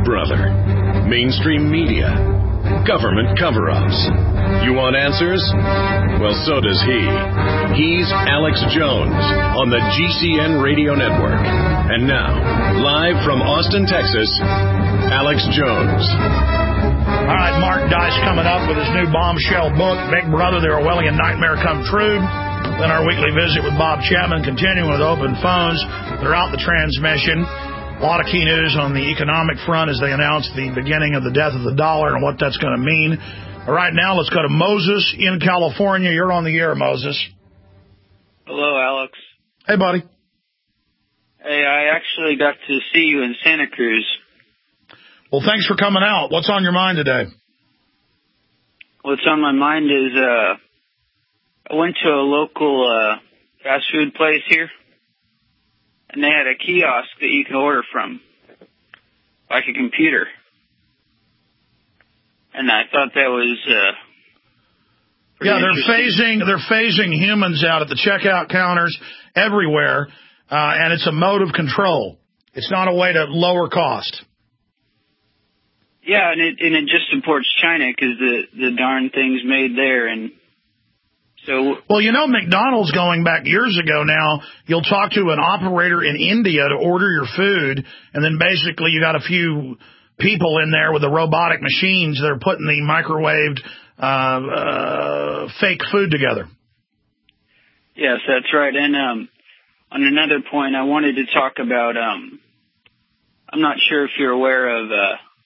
Brother, mainstream media, government cover-ups. You want answers? Well, so does he. He's Alex Jones on the GCN Radio Network. And now, live from Austin, Texas, Alex Jones. All right, Mark Dice coming up with his new bombshell book, Big Brother, The Orwellian Nightmare Come True. Then our weekly visit with Bob Chapman, continuing with open phones throughout the transmission. A lot of key news on the economic front as they announce the beginning of the death of the dollar and what that's going to mean. All right, now let's go to Moses in California. You're on the air, Moses. Hello, Alex. Hey, buddy. Hey, I actually got to see you in Santa Cruz. Well, thanks for coming out. What's on your mind today? What's on my mind is I went to a local fast food place here. And they had a kiosk that you can order from, like a computer. And I thought that was they're phasing humans out at the checkout counters everywhere, and it's a mode of control. It's not a way to lower cost. Yeah, and it just supports China because the darn thing's made there. And so, well, you know, McDonald's going back years ago now, you'll talk to an operator in India to order your food, and then basically you got a few people in there with the robotic machines that are putting the microwaved fake food together. Yes, that's right. And on another point, I wanted to talk about, I'm not sure if you're aware of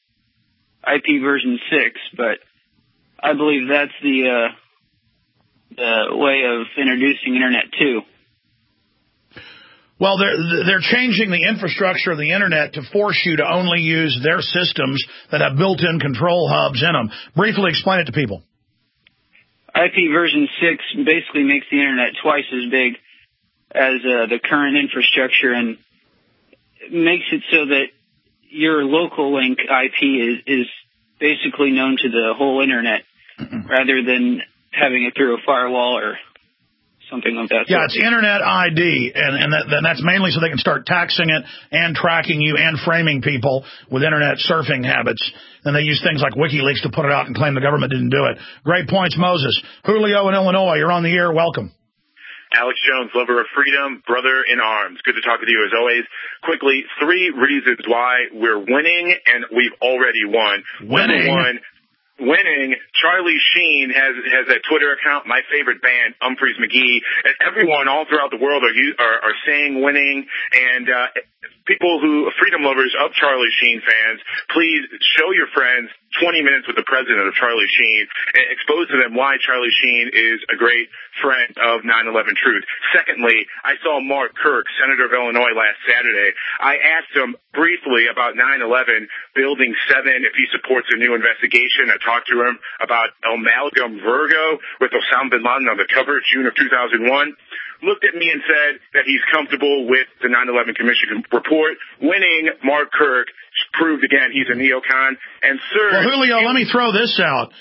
IP version 6, but I believe that's the way of introducing Internet 2. Well, they're changing the infrastructure of the Internet to force you to only use their systems that have built-in control hubs in them. Briefly explain it to people. IP version 6 basically makes the Internet twice as big as the current infrastructure, and makes it so that your local link IP is basically known to the whole Internet rather than having it through a firewall or something like that. Yeah, it's Internet ID, and that's mainly so they can start taxing it and tracking you and framing people with Internet surfing habits. And they use things like WikiLeaks to put it out and claim the government didn't do it. Great points, Moses. Julio in Illinois, you're on the air. Welcome. Alex Jones, lover of freedom, brother in arms. Good to talk with you as always. Quickly, 3 reasons why we're winning, and we've already won. Winning, Charlie Sheen has a Twitter account, my favorite band, Humphreys McGee, and everyone all throughout the world are saying winning, and freedom lovers of Charlie Sheen fans, please show your friends 20 minutes with the president of Charlie Sheen and expose to them why Charlie Sheen is a great friend of 9/11 Truth. Secondly, I saw Mark Kirk, Senator of Illinois, last Saturday. I asked him briefly about 9/11 Building 7, if he supports a new investigation. I talked to him about Amalgam Virgo with Osama bin Laden on the cover, June of 2001. Looked at me and said that he's comfortable with the 9/11 Commission report. Winning, Mark Kirk proved again he's a neocon. And third... Well, Julio, let me throw this out.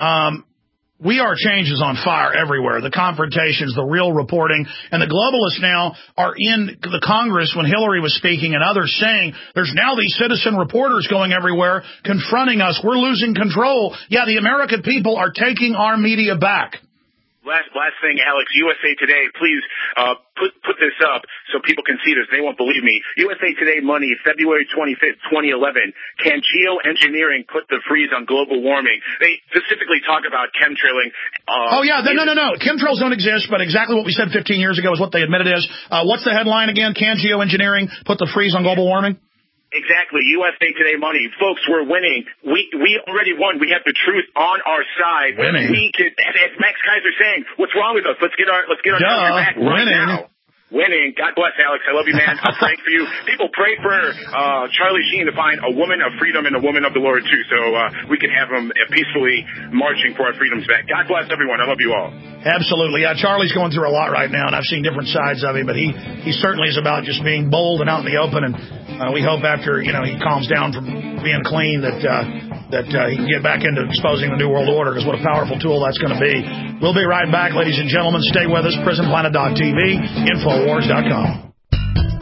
We Are Change is on fire everywhere. The confrontations, the real reporting, and the globalists now are in the Congress when Hillary was speaking and others saying there's now these citizen reporters going everywhere confronting us. We're losing control. Yeah, the American people are taking our media back. Last thing, Alex, USA Today, please put this up so people can see this. They won't believe me. USA Today Money, February 25th, 2011. Can geoengineering put the freeze on global warming? They specifically talk about chemtrailing. No. Chemtrails don't exist, but exactly what we said 15 years ago is what they admitted is. What's the headline again? Can geoengineering put the freeze on global warming? Exactly. USA Today Money. Folks, we're winning. We already won. We have the truth on our side. Winning. We could, as Max Kaiser saying, what's wrong with us? Let's get our country back right now. Winning. God bless, Alex. I love you, man. I'm praying for you. People pray for Charlie Sheen to find a woman of freedom and a woman of the Lord, too, so we can have him peacefully marching for our freedoms back. God bless everyone. I love you all. Absolutely. Yeah, Charlie's going through a lot right now, and I've seen different sides of him, but he certainly is about just being bold and out in the open, and we hope after, he calms down from being clean that he can get back into exposing the New World Order, because what a powerful tool that's going to be. We'll be right back, ladies and gentlemen. Stay with us. PrisonPlanet.tv, Infowars.com.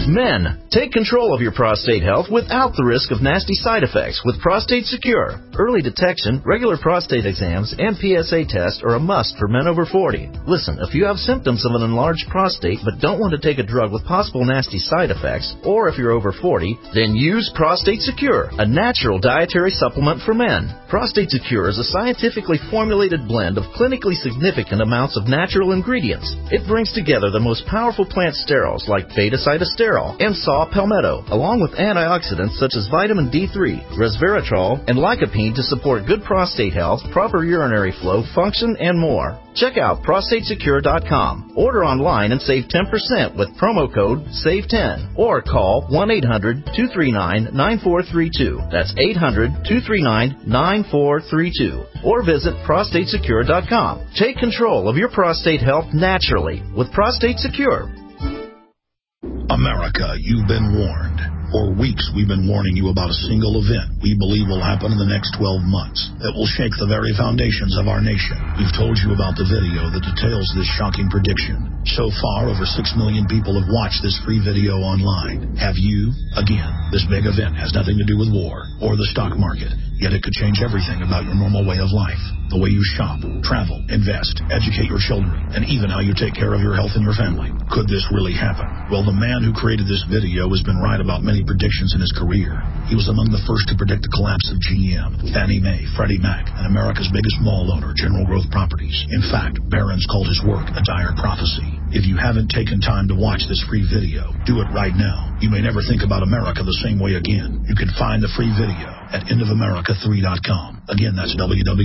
Men, take control of your prostate health without the risk of nasty side effects with Prostate Secure. Early detection, regular prostate exams, and PSA tests are a must for men over 40. Listen, if you have symptoms of an enlarged prostate but don't want to take a drug with possible nasty side effects, or if you're over 40, then use Prostate Secure, a natural dietary supplement for men. Prostate Secure is a scientifically formulated blend of clinically significant amounts of natural ingredients. It brings together the most powerful plant sterols like beta-cytosterol and saw palmetto, along with antioxidants such as vitamin D3, resveratrol, and lycopene to support good prostate health, proper urinary flow, function, and more. Check out prostatesecure.com. Order online and save 10% with promo code SAVE10 or call 1-800-239-9432. That's 800-239-9432. Or visit prostatesecure.com. Take control of your prostate health naturally with Prostate Secure. America, you've been warned. For weeks, we've been warning you about a single event we believe will happen in the next 12 months that will shake the very foundations of our nation. We've told you about the video that details this shocking prediction. So far, over 6 million people have watched this free video online. Have you? Again, this big event has nothing to do with war or the stock market, yet it could change everything about your normal way of life. The way you shop, travel, invest, educate your children, and even how you take care of your health and your family. Could this really happen? Well, the man who created this video has been right about many predictions in his career. He was among the first to predict the collapse of GM, Fannie Mae, Freddie Mac, and America's biggest mall owner, General Growth Properties. In fact, Barron's called his work a dire prophecy. If you haven't taken time to watch this free video, do it right now. You may never think about America the same way again. You can find the free video at endofamerica3.com. Again, that's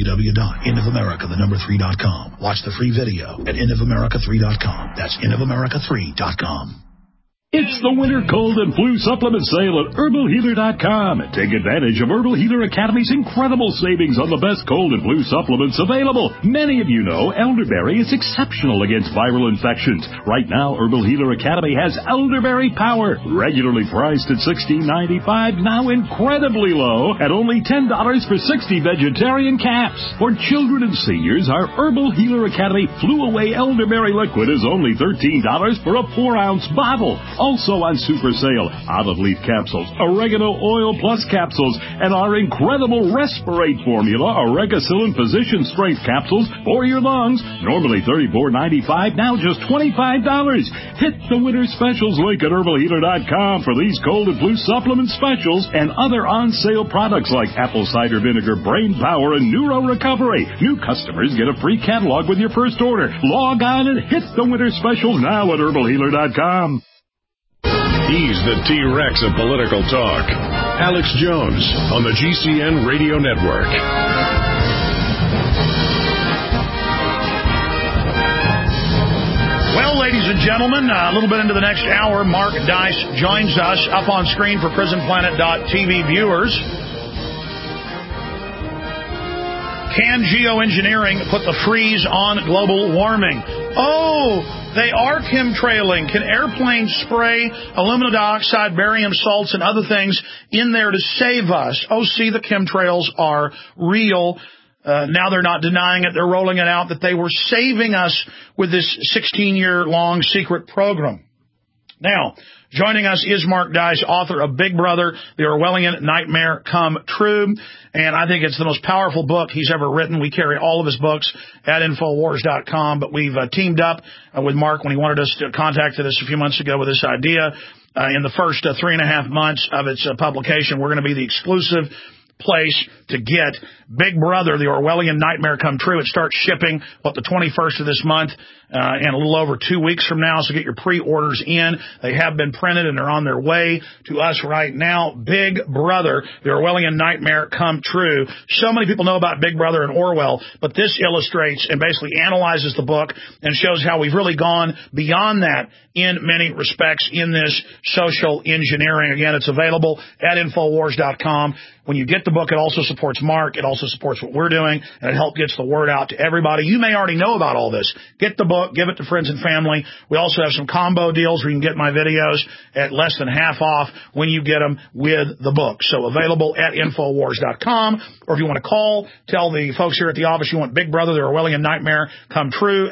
www.endofamerica3.com. Watch the free video at endofamerica3.com. That's endofamerica3.com. It's the winter cold and flu supplement sale at herbalhealer.com. Take advantage of Herbal Healer Academy's incredible savings on the best cold and flu supplements available. Many of you know elderberry is exceptional against viral infections. Right now, Herbal Healer Academy has Elderberry Power, regularly priced at $16.95, now incredibly low at only $10 for 60 vegetarian caps. For children and seniors, our Herbal Healer Academy Flu Away Elderberry Liquid is only $13 for a 4-ounce bottle. Also on super sale, olive-leaf capsules, oregano oil plus capsules, and our incredible Respirate formula, Oregacillin Physician Strength capsules for your lungs. Normally $34.95, now just $25. Hit the winter specials link at herbalhealer.com for these cold and flu supplement specials and other on-sale products like apple cider vinegar, brain power, and neuro recovery. New customers get a free catalog with your first order. Log on and hit the winter specials now at herbalhealer.com. He's the T-Rex of political talk. Alex Jones on the GCN Radio Network. Well, ladies and gentlemen, a little bit into the next hour, Mark Dice joins us up on screen for PrisonPlanet.tv viewers. Can geoengineering put the freeze on global warming? Oh, they are chemtrailing. Can airplanes spray aluminum dioxide, barium salts, and other things in there to save us? Oh, see, the chemtrails are real. Now they're not denying it. They're rolling it out that they were saving us with this 16-year-long secret program. Now, joining us is Mark Dice, author of Big Brother, The Orwellian Nightmare Come True. And I think it's the most powerful book he's ever written. We carry all of his books at Infowars.com, but we've teamed up with Mark when he wanted us to contacted us a few months ago with this idea. In the first 3.5 months of its publication, we're going to be the exclusive place to get Big Brother, The Orwellian Nightmare Come True. It starts shipping, the 21st of this month, and a little over 2 weeks from now, so get your pre-orders in. They have been printed, and they're on their way to us right now. Big Brother, The Orwellian Nightmare Come True. So many people know about Big Brother and Orwell, but this illustrates and basically analyzes the book and shows how we've really gone beyond that in many respects in this social engineering. Again, it's available at Infowars.com. When you get the book, it also supports Mark. It also supports what we're doing, and it helps gets the word out to everybody. You may already know about all this. Get the book. book, give it to friends and family. We also have some combo deals where you can get my videos at less than half off when you get them with the book. So available at Infowars.com, or if you want to call, tell the folks here at the office you want Big Brother, the Orwellian Nightmare, come true,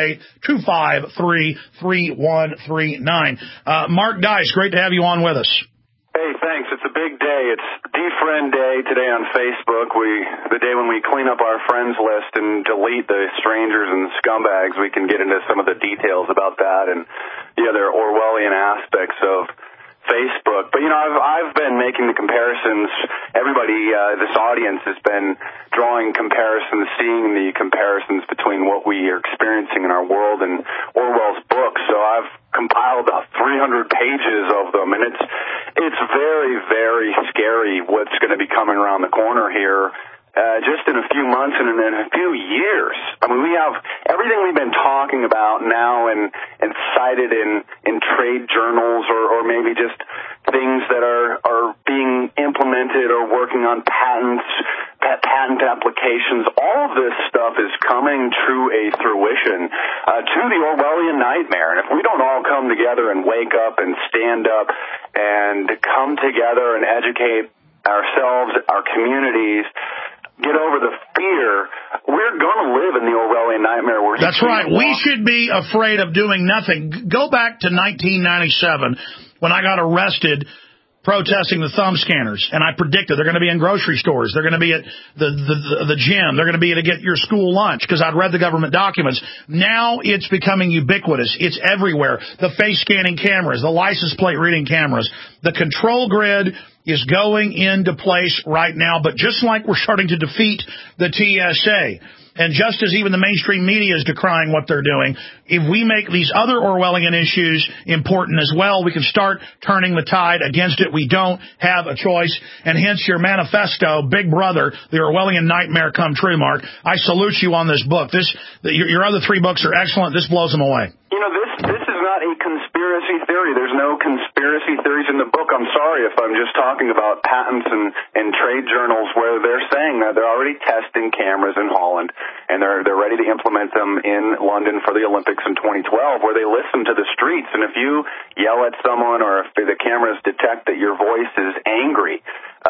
888-253-3139. Mark Dice, great to have you on with us. Hey, thanks. It's a big day. It's Defriend Day today on Facebook. The day when we clean up our friends list and delete the strangers and scumbags. We can get into some of the details about that and the other Orwellian aspects of Facebook. But, I've been making the comparisons. Everybody, this audience has been drawing comparisons, seeing the comparisons between what we are experiencing in our world and Orwell's books. So I've compiled about 300 pages of them, and it's very, very scary what's going to be coming around the corner here. Just in a few months and in a few years. I mean, we have everything we've been talking about now and cited in trade journals or maybe just things that are being implemented or working on patent applications. All of this stuff is coming to a fruition to the Orwellian nightmare. And if we don't all come together and wake up and stand up and come together and educate ourselves, our communities, get over the fear, we're going to live in the Orwellian nightmare. That's right. We should be afraid of doing nothing. Go back to 1997 when I got arrested protesting the thumb scanners, and I predicted they're going to be in grocery stores, they're going to be at the gym, they're going to be to get your school lunch, because I'd read the government documents. Now it's becoming ubiquitous. It's everywhere. The face scanning cameras, the license plate reading cameras, the control grid is going into place right now. But just like we're starting to defeat the TSA, and just as even the mainstream media is decrying what they're doing, if we make these other Orwellian issues important as well, we can start turning the tide against it. We don't have a choice, and hence your manifesto, Big Brother, the Orwellian Nightmare Come True, Mark. I salute you on this book. Your other three books are excellent. This blows them away. This is not a conspiracy theory. There's no conspiracy theories in the book. I'm sorry if I'm just talking about patents and trade journals where they're saying that they're already testing cameras in Holland, and they're ready to implement them in London for the Olympics in 2012, where they listen to the streets. And if you yell at someone or if the cameras detect that your voice is angry,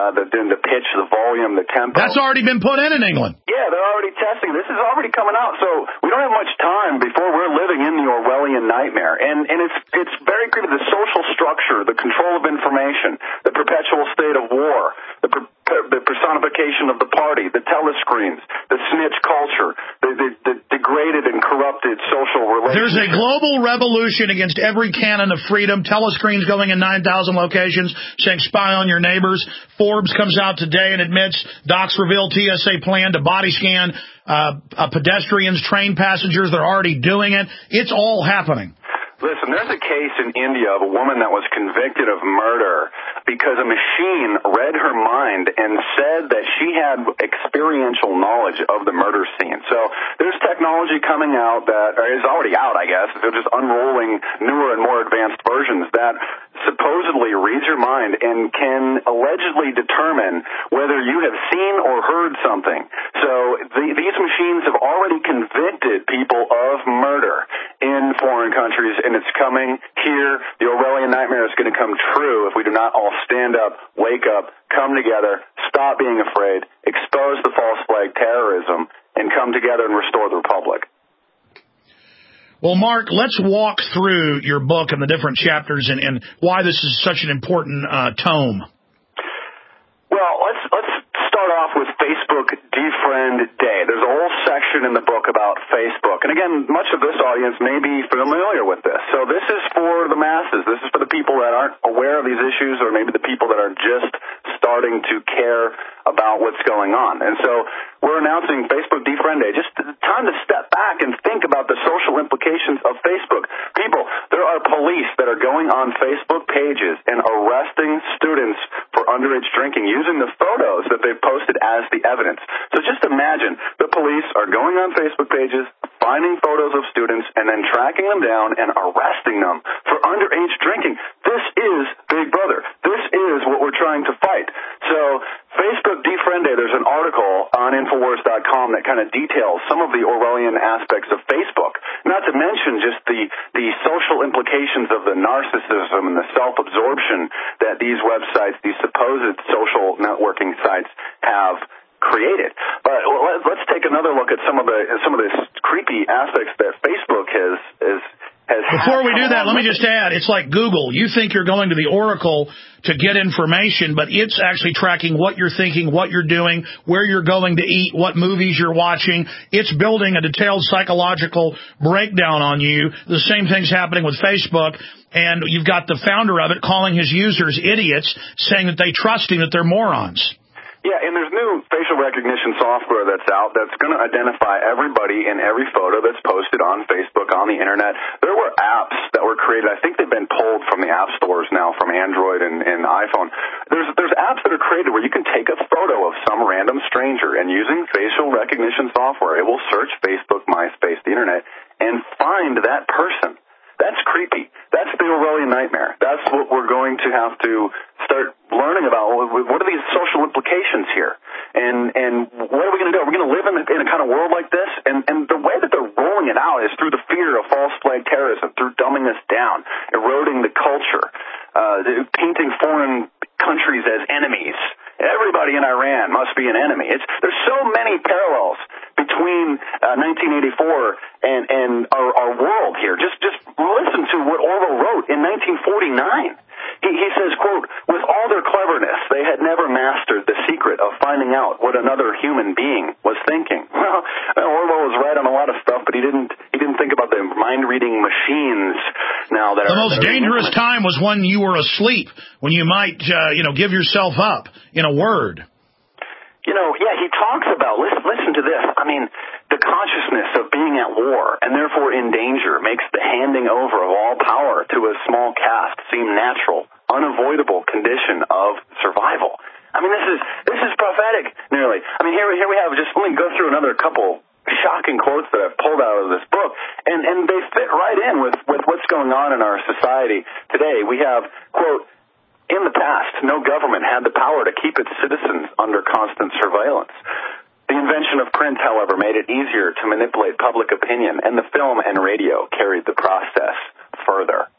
the pitch, the volume, the tempo. That's already been put in England. Yeah, they're already testing. This is already coming out. So we don't have much time before we're living in the Orwellian nightmare. And it's very creepy. The social structure, the control of information, the perpetual state of war, the personification of the party, the telescreens, the snitch culture, the degraded and corrupted social relations. There's a global revolution against every canon of freedom. Telescreens going in 9,000 locations saying spy on your neighbors. Forbes comes out today and admits docs reveal TSA plan to body scan pedestrians, train passengers. They're already doing it. It's all happening. Listen, there's a case in India of a woman that was convicted of murder because a machine read her mind and said that she had experiential knowledge of the murder scene. So there's technology coming out that is already out, I guess. They're just unrolling newer and more advanced versions that supposedly reads your mind and can allegedly determine whether you have seen or heard something. So these machines have already convicted people of murder in foreign countries, and it's coming here. The Orwellian nightmare is going to come true if we do not all stand up, wake up, come together, stop being afraid, expose the false flag terrorism, and come together and restore the republic. Well, Mark, let's walk through your book and the different chapters and why this is such an important tome. Well, let's start off with Facebook Defriend Day. There's a whole section in the book about Facebook. And again, much of this audience may be familiar with this. So this is for the masses. This is for the people that aren't aware of these issues, or maybe the people that are just starting to care about what's going on. And so we're announcing Facebook Defriend Day. Just time to step back and think about the social implications of Facebook. People, there are police that are going on Facebook pages and arresting students for underage drinking using the photos that they've posted as the evidence. So just imagine the police are going on Facebook pages, finding photos of students, and then tracking them down and arresting them for underage drinking. This is Big Brother. This is what we're trying to fight. So Facebook Defriend Day, there's an article on Infowars.com that kind of details some of the Orwellian aspects of Facebook. Not to implications of the narcissism and the self-absorption that these websites, these supposed social networking sites, have created. But let's take another look at some of the creepy aspects that Facebook has. Before we do that, let me just add, it's like Google. You think you're going to the Oracle to get information, but it's actually tracking what you're thinking, what you're doing, where you're going to eat, what movies you're watching. It's building a detailed psychological breakdown on you. The same thing's happening with Facebook, and you've got the founder of it calling his users idiots, saying that they trust him, that they're morons. Yeah, and there's new facial recognition software that's out that's going to identify everybody in every photo that's posted on Facebook, on the Internet. There were apps that were created. I think they've been pulled from the app stores now, from Android and iPhone. There's apps that are created where you can take a photo of some random stranger, and using facial recognition software, it will search Facebook, MySpace, the Internet, and find that person. That's creepy. That's the Orwellian nightmare. That's what we're going to have to start learning about. What are these social implications here? And what are we going to do? Are we going to live in a kind of world like this? And the way that they're rolling it out is through the fear of false flag terrorism, through dumbing us down, eroding the culture, painting foreign countries as enemies. Everybody in Iran must be an enemy. There's so many parallels between 1984 and our world here. Just listen to what Orwell wrote in 1949. He says, quote, "With all their cleverness, they had never mastered the secret of finding out what another human being was thinking." Well, Orwell was right on a lot of stuff, but he didn't think about the mind-reading machines now that the most dangerous time was when you were asleep, when you might, give yourself up in a word. Yeah, he talks about, listen to this. I mean, the consciousness of being at war and therefore in danger makes the handing over of all power to a small caste seem natural, unavoidable condition of survival. I mean, this is prophetic, nearly. I mean, here we have, just let me go through another couple shocking quotes that I've pulled out of this book, and they fit right in with what's going on in our society today. We have, quote, "In the past, no government had the power to keep its citizens under constant surveillance. The invention of print, however, made it easier to manipulate public opinion, and the film and radio carried the process further."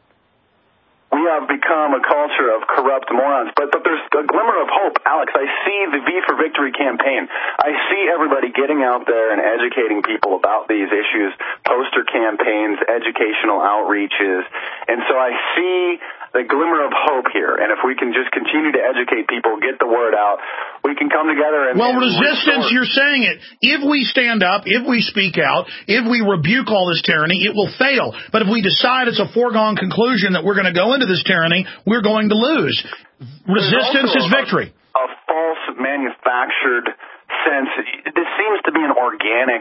We have become a culture of corrupt morons, but there's a glimmer of hope. Alex, I see the V for Victory campaign. I see everybody getting out there and educating people about these issues, poster campaigns, educational outreaches, and so I see the glimmer of hope here. And if we can just continue to educate people, get the word out, we can come together and... Well, resistance, you're saying it. If we stand up, if we speak out, if we rebuke all this tyranny, it will fail. But if we decide it's a foregone conclusion that we're going to go into this tyranny, we're going to lose. Resistance is victory. A false manufactured sense. This seems to be an organic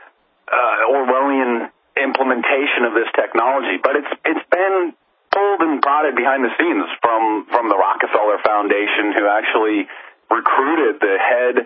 Orwellian implementation of this technology, but it's been pulled and prodded behind the scenes from the Rockefeller Foundation, who actually recruited the head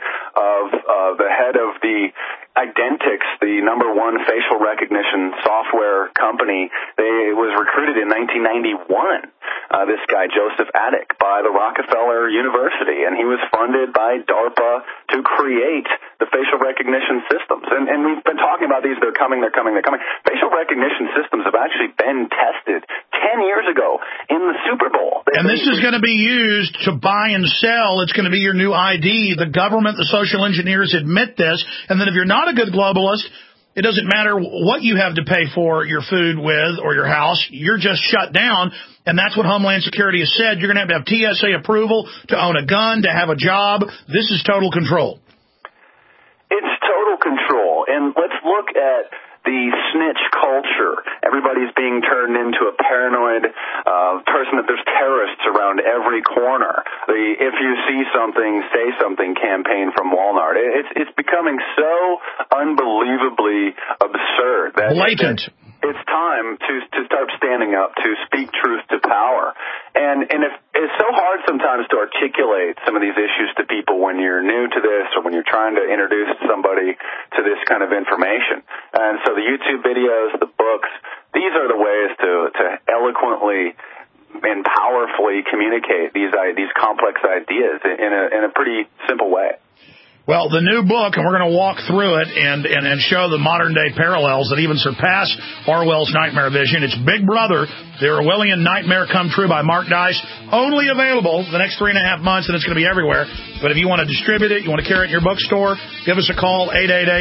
of the Identix, the #1 facial recognition software company. It was recruited in 1991. This guy Joseph Attic by the Rockefeller University, and he was funded by DARPA to create the facial recognition systems. And we've been talking about these. They're coming. Facial recognition systems have actually been tested 10 years ago in the Super Bowl. And this is going to be used to buy and sell. It's going to be your new ID. The government, the social engineers admit this. And then if you're not a good globalist, it doesn't matter what you have to pay for your food with or your house. You're just shut down. And that's what Homeland Security has said. You're going to have TSA approval to own a gun, to have a job. This is total control. It's total control. And let's look at the snitch culture. Everybody's being turned into a paranoid person, that there's terrorists around every corner. The "if you see something, say something" campaign from Walmart. It's becoming so unbelievably absurd. Blatant. It's time to start standing up, to speak truth to power. And if it's so hard sometimes to articulate some of these issues to people when you're new to this or when you're trying to introduce somebody to this kind of information. And so the YouTube videos, the books, these are the ways to eloquently and powerfully communicate these complex ideas in a pretty simple way. Well, the new book, and we're going to walk through it and show the modern-day parallels that even surpass Orwell's nightmare vision. It's Big Brother, The Orwellian Nightmare Come True by Mark Dice. Only available the next 3.5 months, and it's going to be everywhere. But if you want to distribute it, you want to carry it in your bookstore, give us a call,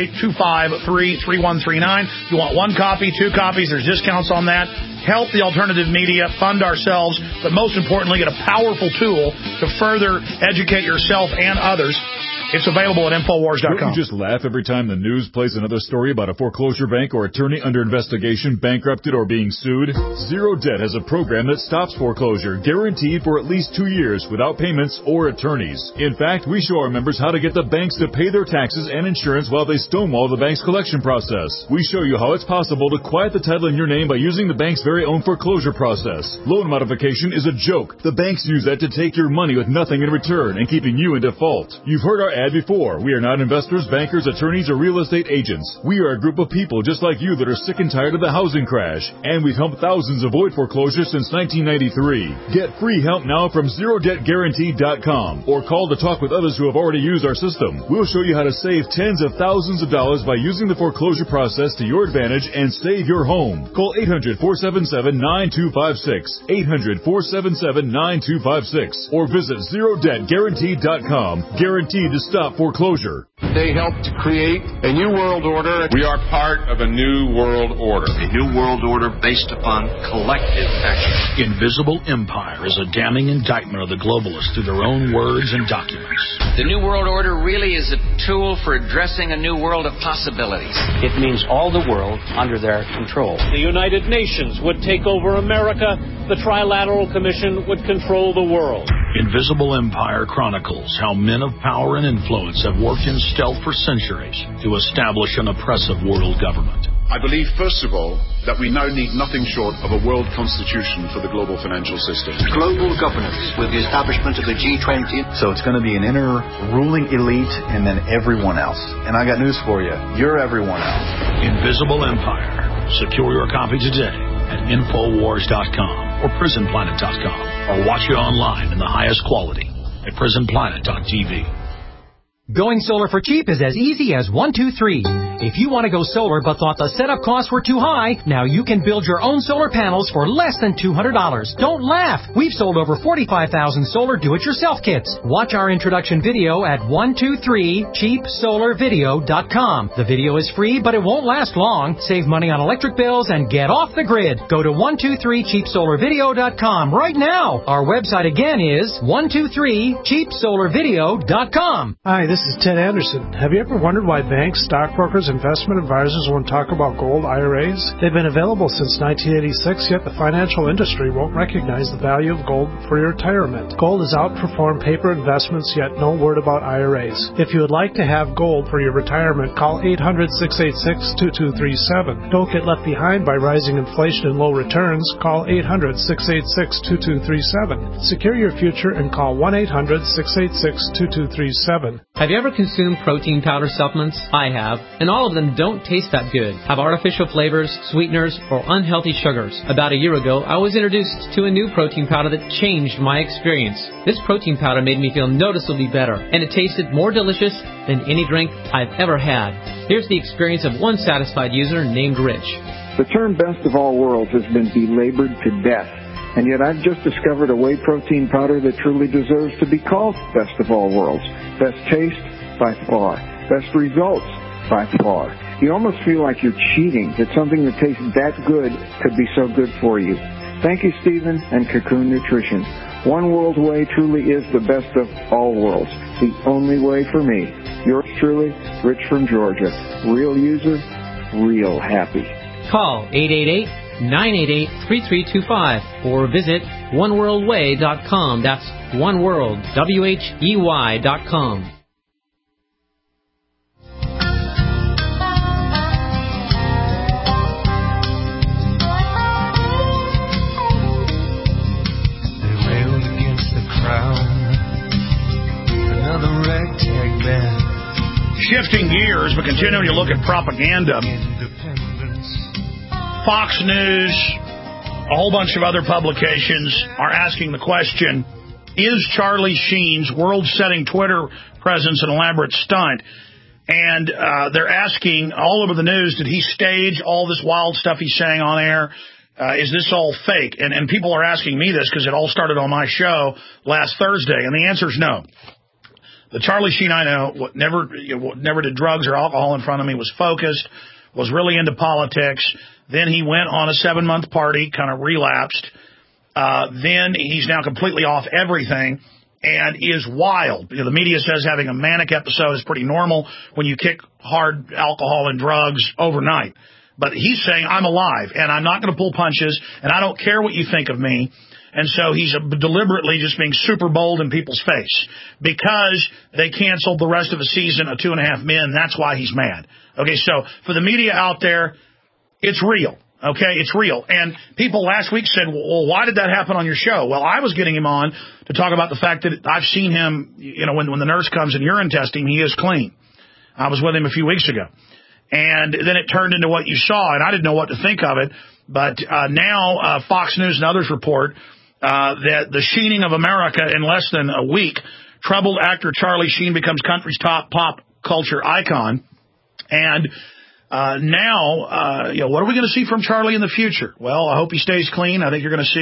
888-253-3139. If you want 1 copy, 2 copies, there's discounts on that. Help the alternative media, fund ourselves, but most importantly, get a powerful tool to further educate yourself and others. It's available at Infowars.com. Don't you just laugh every time the news plays another story about a foreclosure bank or attorney under investigation, bankrupted, or being sued? Zero Debt has a program that stops foreclosure, guaranteed for at least 2 years, without payments or attorneys. In fact, we show our members how to get the banks to pay their taxes and insurance while they stonewall the bank's collection process. We show you how it's possible to quiet the title in your name by using the bank's very own foreclosure process. Loan modification is a joke. The banks use that to take your money with nothing in return and keeping you in default. You've heard our ad before. We are not investors, bankers, attorneys, or real estate agents. We are a group of people just like you that are sick and tired of the housing crash. And we've helped thousands avoid foreclosure since 1993. Get free help now from ZeroDebtGuaranteed.com or call to talk with others who have already used our system. We'll show you how to save tens of thousands of dollars by using the foreclosure process to your advantage and save your home. Call 800-477-9256, 800-477-9256, or visit ZeroDebtGuaranteed.com. Guaranteed to stop foreclosure. They helped to create a new world order. We are part of a new world order. A new world order based upon collective action. Invisible Empire is a damning indictment of the globalists through their own words and documents. The new world order really is a tool for addressing a new world of possibilities. It means all the world under their control. The United Nations would take over America. The Trilateral Commission would control the world. Invisible Empire chronicles how men of power and influence have worked in stealth for centuries to establish an oppressive world government. I believe, first of all, that we now need nothing short of a world constitution for the global financial system. Global governance with the establishment of the G20. So it's going to be an inner ruling elite and then everyone else. And I got news for you. You're everyone else. Invisible Empire. Secure your copy today at Infowars.com or PrisonPlanet.com, or watch it online in the highest quality at PrisonPlanet.tv. Going solar for cheap is as easy as 1, 2, 3. If you want to go solar but thought the setup costs were too high, now you can build your own solar panels for less than $200. Don't laugh! We've sold over 45,000 solar do-it-yourself kits. Watch our introduction video at 123cheapsolarvideo.com. The video is free, but it won't last long. Save money on electric bills and get off the grid. Go to 123cheapsolarvideo.com right now. Our website again is 123cheapsolarvideo.com. Hi, this is Ted Anderson. Have you ever wondered why banks, stockbrokers, investment advisors won't talk about gold IRAs? They've been available since 1986, yet the financial industry won't recognize the value of gold for your retirement. Gold has outperformed paper investments, yet no word about IRAs. If you would like to have gold for your retirement, call 800-686-2237. Don't get left behind by rising inflation and low returns. Call 800-686-2237. Secure your future and call 1-800-686-2237. Have you ever consumed protein powder supplements? I have, and all of them don't taste that good, have artificial flavors, sweeteners, or unhealthy sugars. About a year ago, I was introduced to a new protein powder that changed my experience. This protein powder made me feel noticeably better, and it tasted more delicious than any drink I've ever had. Here's the experience of one satisfied user named Rich. The term best of all worlds has been belabored to death. And yet I've just discovered a whey protein powder that truly deserves to be called best of all worlds. Best taste, by far. Best results, by far. You almost feel like you're cheating, that something that tastes that good could be so good for you. Thank you, Stephen and Cocoon Nutrition. One World Whey truly is the best of all worlds. The only way for me. Yours truly, Rich from Georgia. Real user, real happy. Call 888-988-3325 or visit oneworldway.com. That's oneworld, WHEY.com. They railed against the crown. Another ragtag band. Shifting gears, but continuing to look at propaganda. Fox News, a whole bunch of other publications are asking the question, is Charlie Sheen's world-setting Twitter presence an elaborate stunt? And they're asking all over the news, did he stage all this wild stuff he's saying on air? Is this all fake? And people are asking me this because it all started on my show last Thursday, and the answer is no. The Charlie Sheen I know never did drugs or alcohol in front of me, was focused, was really into politics. Then he went on a 7-month party, kind of relapsed. Then he's now completely off everything and is wild. The media says having a manic episode is pretty normal when you kick hard alcohol and drugs overnight. But he's saying, I'm alive, and I'm not going to pull punches, and I don't care what you think of me. And so he's deliberately just being super bold in people's face because they canceled the rest of the season of 2.5 Men. That's why he's mad. Okay, so for the media out there, it's real. Okay, it's real. And people last week said, well, why did that happen on your show? Well, I was getting him on to talk about the fact that I've seen him, when the nurse comes and urine test him, he is clean. I was with him a few weeks ago. And then it turned into what you saw, and I didn't know what to think of it. But now Fox News and others report that the Sheening of America in less than a week, troubled actor Charlie Sheen becomes country's top pop culture icon. And now, what are we going to see from Charlie in the future? Well, I hope he stays clean. I think you're going to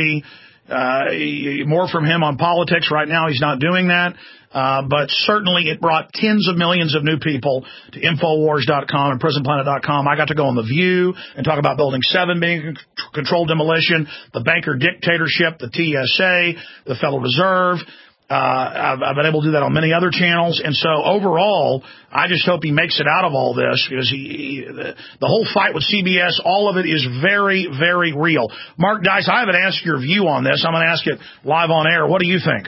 see more from him on politics. Right now, he's not doing that. But certainly it brought tens of millions of new people to Infowars.com and PrisonPlanet.com. I got to go on The View and talk about Building 7 being controlled demolition, the banker dictatorship, the TSA, the Federal Reserve. I've been able to do that on many other channels. And so overall, I just hope he makes it out of all this because the whole fight with CBS, all of it is very, very real. Mark Dice, I haven't asked your view on this. I'm going to ask it live on air. What do you think?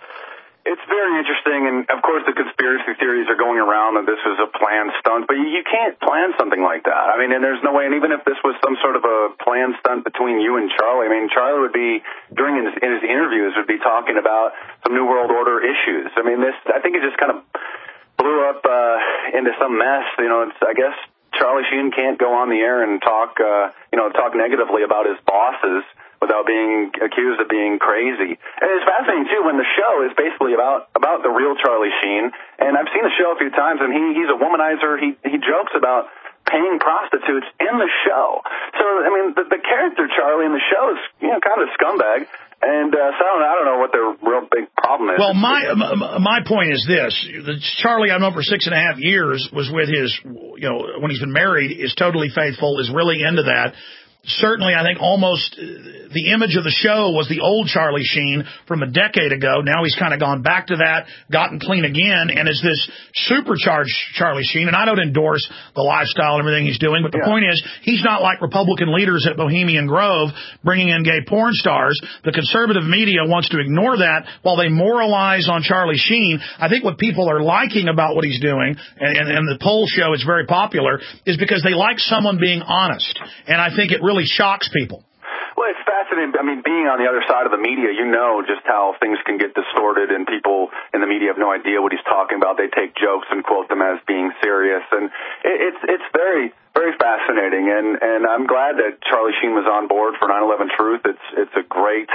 It's very interesting, and of course the conspiracy theories are going around that this is a planned stunt, but you can't plan something like that. I mean, and there's no way, and even if this was some sort of a planned stunt between you and Charlie, I mean, Charlie would be, during his interviews, would be talking about some New World Order issues. I mean, I think it just kind of blew up into some mess. I guess Charlie Sheen can't go on the air and talk negatively about his bosses without being accused of being crazy. And it's fascinating, too, when the show is basically about the real Charlie Sheen. And I've seen the show a few times, and he's a womanizer. He jokes about paying prostitutes in the show. So, I mean, the character Charlie in the show is, kind of a scumbag. And so I don't know what their real big problem is. Well, my point is this. Charlie, I've known for 6.5 years, was with his, when he's been married, is totally faithful, is really into that. Certainly, I think almost the image of the show was the old Charlie Sheen from a decade ago. Now he's kind of gone back to that, gotten clean again, and is this supercharged Charlie Sheen. And I don't endorse the lifestyle and everything he's doing, but the point is he's not like Republican leaders at Bohemian Grove bringing in gay porn stars. The conservative media wants to ignore that while they moralize on Charlie Sheen. I think what people are liking about what he's doing, and the poll show is very popular, is because they like someone being honest. And I think it really shocks people. Well, it's fascinating. I mean, being on the other side of the media, just how things can get distorted, and people in the media have no idea what he's talking about. They take jokes and quote them as being serious, and it's very, very fascinating. And I'm glad that Charlie Sheen was on board for 9/11 Truth. It's a great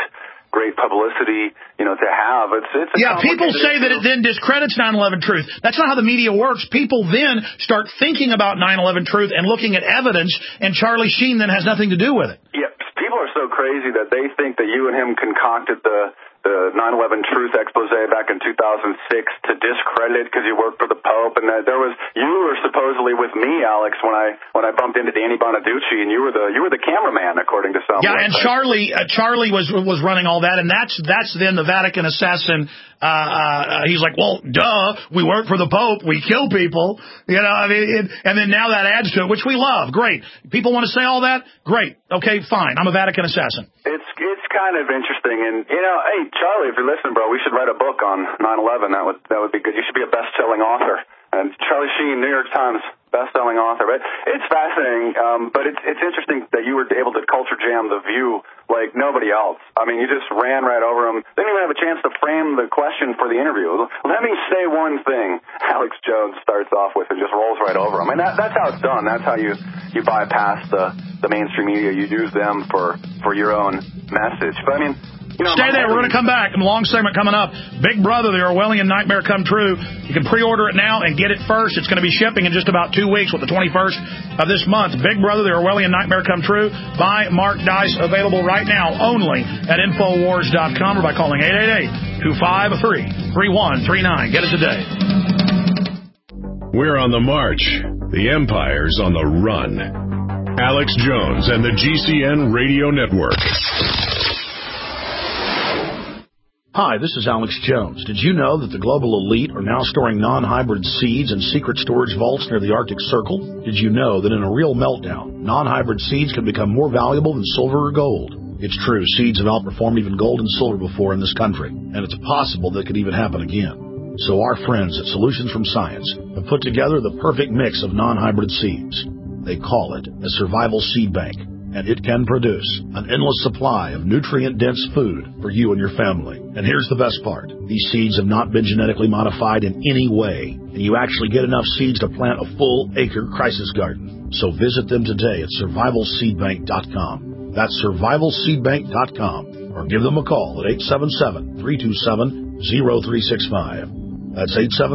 publicity, to have. It's people say that it then discredits 9/11 Truth. That's not how the media works. People then start thinking about 9/11 Truth and looking at evidence, and Charlie Sheen then has nothing to do with it. Yeah, people are so crazy that they think that you and him concocted the 9/11 Truth expose back in 2006 to discredit because you worked for the Pope, and that you were supposedly with me, Alex, when I bumped into Danny Bonaducci, and you were the cameraman, according to some. Yeah, and Charlie was running all that, and that's then the Vatican assassin. He's like, well, duh, we work for the Pope, we kill people, and then now that adds to it, which we love. Great. People want to say all that? Great. Okay, fine. I'm a Vatican assassin. It's kind of interesting, and hey, Charlie, if you're listening, bro, we should write a book on 9/11. That would be good. You should be a best-selling author. And Charlie Sheen, New York Times best-selling author. But it's fascinating. But it's interesting that you were able to culture jam The View like nobody else. I mean, you just ran right over him. Didn't even have a chance to frame the question for the interview. Let me say one thing. Alex Jones starts off with and just rolls right over him. And that's how it's done. That's how you bypass the mainstream media. You use them for your own message. But I mean, Stay there. We're going to come back. A long segment coming up. Big Brother, the Orwellian Nightmare Come True. You can pre-order it now and get it first. It's going to be shipping in just about 2 weeks with the 21st of this month. Big Brother, the Orwellian Nightmare Come True by Mark Dice. Available right now only at Infowars.com or by calling 888-253-3139. Get it today. We're on the march. The Empire's on the run. Alex Jones and the GCN Radio Network. Hi, this is Alex Jones. Did you know that the global elite are now storing non-hybrid seeds in secret storage vaults near the Arctic Circle? Did you know that in a real meltdown, non-hybrid seeds can become more valuable than silver or gold? It's true, seeds have outperformed even gold and silver before in this country, and it's possible that could even happen again. So our friends at Solutions from Science have put together the perfect mix of non-hybrid seeds. They call it a survival seed bank, and it can produce an endless supply of nutrient-dense food for you and your family. And here's the best part. These seeds have not been genetically modified in any way, and you actually get enough seeds to plant a full-acre crisis garden. So visit them today at survivalseedbank.com. That's survivalseedbank.com, or give them a call at 877-327-0365. That's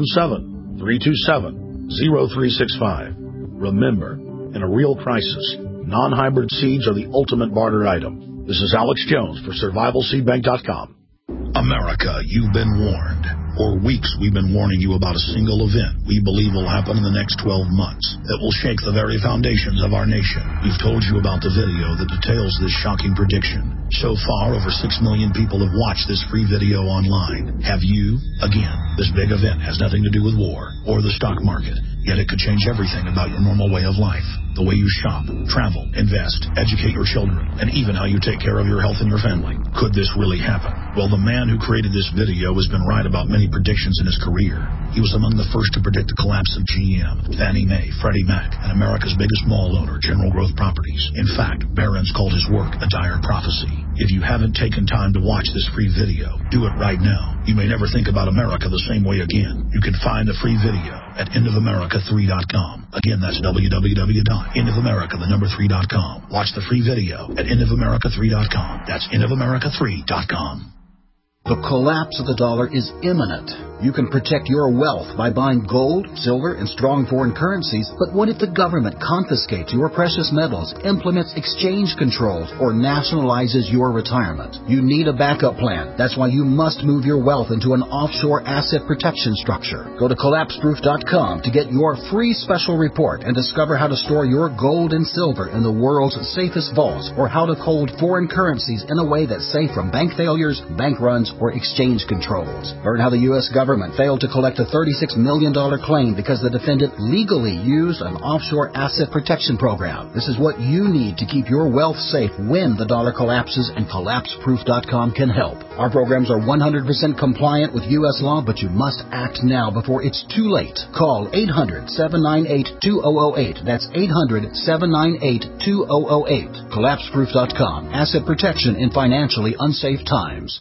877-327-0365. Remember, in a real crisis, non-hybrid seeds are the ultimate barter item. This is Alex Jones for survivalseedbank.com. America, you've been warned. For weeks, we've been warning you about a single event we believe will happen in the next 12 months that will shake the very foundations of our nation. We've told you about the video that details this shocking prediction. So far, over 6 million people have watched this free video online. Have you? Again, this big event has nothing to do with war or the stock market, yet it could change everything about your normal way of life. The way you shop, travel, invest, educate your children, and even how you take care of your health and your family. Could this really happen? Well, the man who created this video has been right about many predictions in his career. He was among the first to predict the collapse of GM, Fannie Mae, Freddie Mac, and America's biggest mall owner, General Growth Properties. In fact, Barron's called his work a dire prophecy. If you haven't taken time to watch this free video, do it right now. You may never think about America the same way again. You can find the free video at endofamerica3.com. Again, that's www.endofamerica3.com. Watch the free video at endofamerica3.com. That's endofamerica3.com. The collapse of the dollar is imminent. You can protect your wealth by buying gold, silver, and strong foreign currencies, but what if the government confiscates your precious metals, implements exchange controls, or nationalizes your retirement? You need a backup plan. That's why you must move your wealth into an offshore asset protection structure. Go to collapseproof.com to get your free special report and discover how to store your gold and silver in the world's safest vaults, or how to hold foreign currencies in a way that's safe from bank failures, bank runs, or exchange controls. Learn how the U.S. government failed to collect a $36 million claim because the defendant legally used an offshore asset protection program. This is what you need to keep your wealth safe when the dollar collapses, and collapseproof.com can help. Our programs are 100% compliant with U.S. law, but you must act now before it's too late. Call 800-798-2008. That's 800-798-2008. Collapseproof.com. Asset protection in financially unsafe times.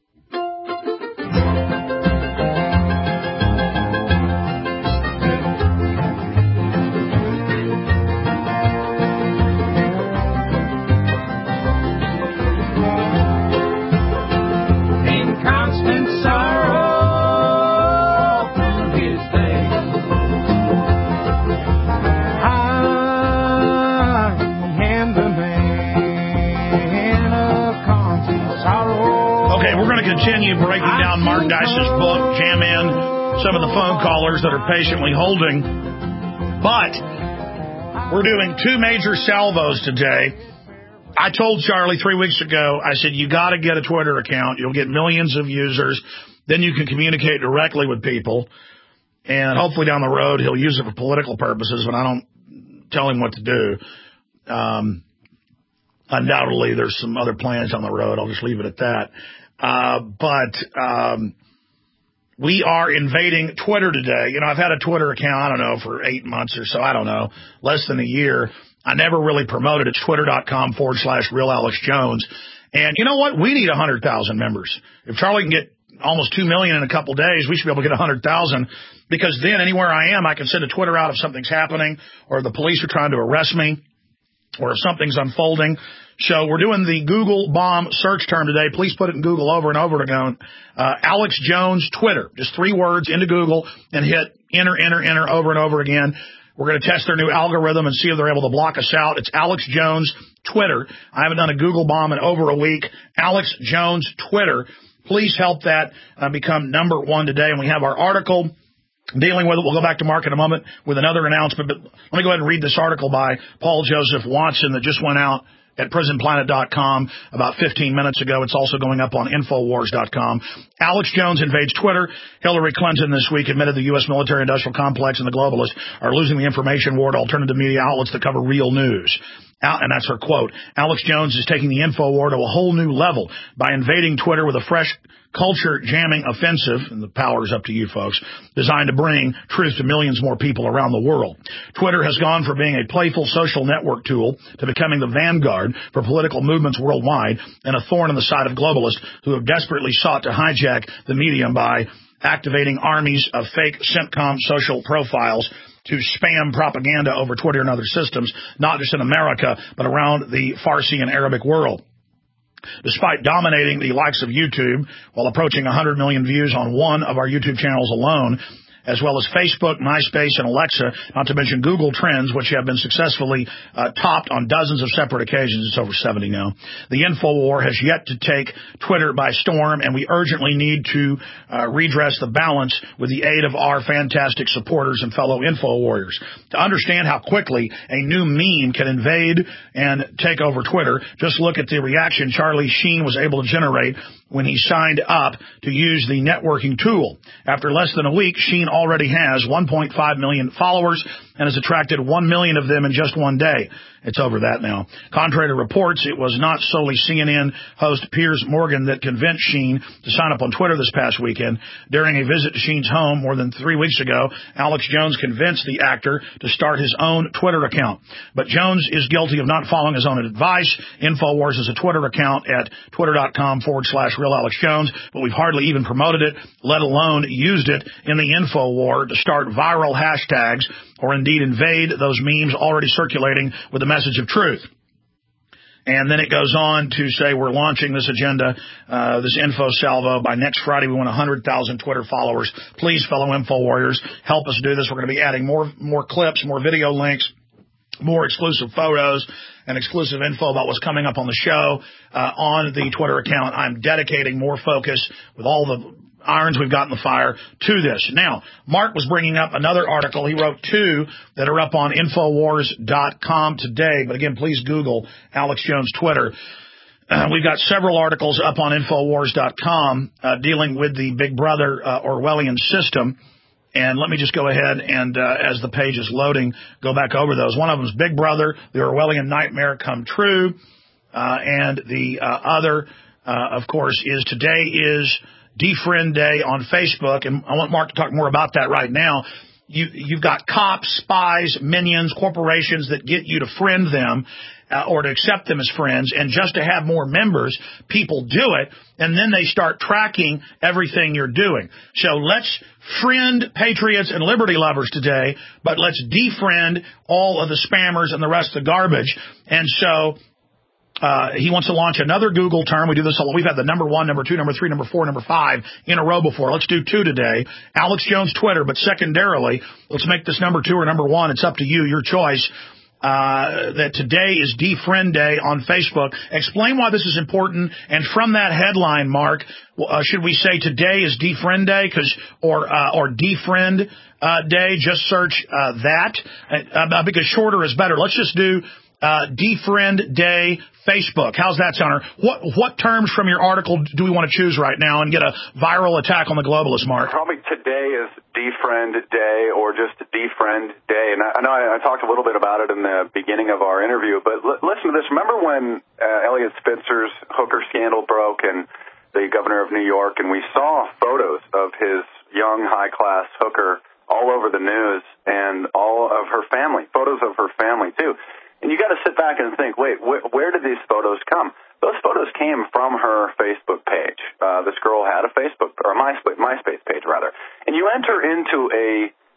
Continue breaking down Mark Dice's book, jam in some of the phone callers that are patiently holding. But we're doing 2 major salvos today. I told Charlie 3 weeks ago, I said, you got to get a Twitter account. You'll get millions of users. Then you can communicate directly with people. And hopefully down the road, he'll use it for political purposes, but I don't tell him what to do. Undoubtedly, there's some other plans on the road. I'll just leave it at that. But we are invading Twitter today. You know, I've had a Twitter account, I don't know, for 8 months or so. I don't know, less than a year. I never really promoted it. Twitter.com/RealAlexJones. And you know what? We need 100,000 members. If Charlie can get almost 2 million in a couple days, we should be able to get 100,000, because then anywhere I am, I can send a Twitter out if something's happening or the police are trying to arrest me. or if something's unfolding. So we're doing the Google bomb search term today. Please put it in Google over and over again. Alex Jones Twitter. Just 3 words into Google and hit enter over and over again. We're going to test their new algorithm and see if they're able to block us out. It's Alex Jones Twitter. I haven't done a Google bomb in over a week. Alex Jones Twitter. Please help that become number 1 today. And we have our article dealing with it. We'll go back to Mark in a moment with another announcement. But let me go ahead and read this article by Paul Joseph Watson that just went out at prisonplanet.com about 15 minutes ago. It's also going up on Infowars.com. Alex Jones invades Twitter. Hillary Clinton this week admitted the U.S. military-industrial complex and the globalists are losing the information war to alternative media outlets that cover real news. And that's her quote. Alex Jones is taking the info war to a whole new level by invading Twitter with a fresh culture-jamming offensive, and the power is up to you folks, designed to bring truth to millions more people around the world. Twitter has gone from being a playful social network tool to becoming the vanguard for political movements worldwide and a thorn in the side of globalists who have desperately sought to hijack the medium by activating armies of fake Centcom social profiles to spam propaganda over Twitter and other systems, not just in America, but around the Farsi and Arabic world. Despite dominating the likes of YouTube, while approaching 100 million views on one of our YouTube channels alone, as well as Facebook, MySpace, and Alexa, not to mention Google Trends, which have been successfully topped on dozens of separate occasions. It's over 70 now. The InfoWar has yet to take Twitter by storm, and we urgently need to redress the balance with the aid of our fantastic supporters and fellow Info Warriors. To understand how quickly a new meme can invade and take over Twitter, just look at the reaction Charlie Sheen was able to generate when he signed up to use the networking tool. After less than a week, Sheen already has 1.5 million followers and has attracted 1 million of them in just one day. It's over that now. Contrary to reports, it was not solely CNN host Piers Morgan that convinced Sheen to sign up on Twitter this past weekend. During a visit to Sheen's home more than 3 weeks ago, Alex Jones convinced the actor to start his own Twitter account. But Jones is guilty of not following his own advice. InfoWars is a Twitter account at twitter.com/RealAlexJones, but we've hardly even promoted it, let alone used it in the InfoWar to start viral hashtags or indeed invade those memes already circulating with the message of truth. And then it goes on to say we're launching this agenda, this info salvo. By next Friday, we want 100,000 Twitter followers. Please, fellow Info Warriors, help us do this. We're going to be adding more clips, more video links, more exclusive photos, and exclusive info about what's coming up on the show on the Twitter account. I'm dedicating more focus with all the irons we've got in the fire to this. Now, Mark was bringing up another article. He wrote 2 that are up on Infowars.com today. But again, please Google Alex Jones Twitter. We've got several articles up on Infowars.com dealing with the Big Brother Orwellian system. And let me just go ahead and, as the page is loading, go back over those. One of them is Big Brother, the Orwellian Nightmare Come True. And the other, of course, is today is Defriend Day on Facebook, and I want Mark to talk more about that right now. You've got cops, spies, minions, corporations that get you to friend them or to accept them as friends, and just to have more members, people do it, and then they start tracking everything you're doing. So let's friend patriots and liberty lovers today, but let's defriend all of the spammers and the rest of the garbage. And so he wants to launch another Google term. We do this a lot. We've had the number 1, number 2, number 3, number 4, number 5 in a row before. Let's do 2 today. Alex Jones Twitter, but secondarily, let's make this number 2 or number 1. It's up to you, your choice. That today is Defriend Day on Facebook. Explain why this is important. And from that headline, Mark, should we say today is Defriend Day or Defriend Day? Just search that because shorter is better. Let's just do Defriend Day Facebook. How's that sound? What terms from your article do we want to choose right now and get a viral attack on the globalist, Mark? Probably today is Defriend Day or just Defriend Day. And I know I talked a little bit about it in the beginning of our interview, but listen to this. Remember when Eliot Spitzer's hooker scandal broke and the governor of New York, and we saw photos of his young, high-class hooker all over the news and all of her family, photos of her family, too. And you got to sit back and think, wait, where did these photos come? Those photos came from her Facebook page. This girl had a Facebook or MySpace page rather. And you enter into a